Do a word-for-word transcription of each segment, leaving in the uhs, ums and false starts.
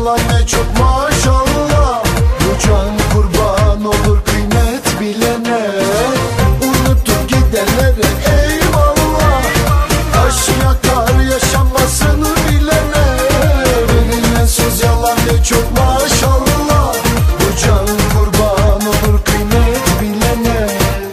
yalan ne çok maşallah. Bu can kurban olur kıymet bilene, unutup gidenlere eyvallah. Taş yakar yaşanmasını bilene, verilen söz yalan ne çok maşallah. Bu can kurban olur kıymet bilene.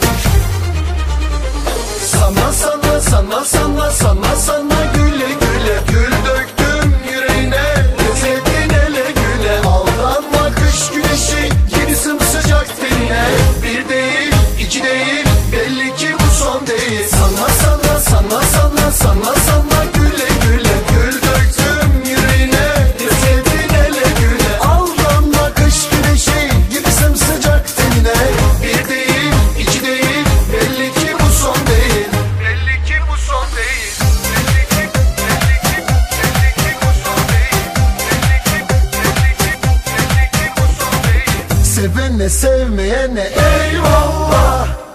Sana sana sana sana sana sana güle güle, gül döktüm yüreğine, lezzetin ele güle. Aldanma kış güneşi yeni sımsıcak tenine, bir değil iki değil belli ki bu son değil. Sana sana sana sana sana sana güle güle, gül döktüm yüreğine, lezzetin ele güle. Aldanma kış güneşi yeni sımsıcak tenine, bir değil iki değil belli ki bu son değil. Belli ki bu son değil. Belli ki, belli ki, belli ki bu son değil. Belli ki, belli ki, belli ki bu son değil. Sevene sevmeyene eyvallah.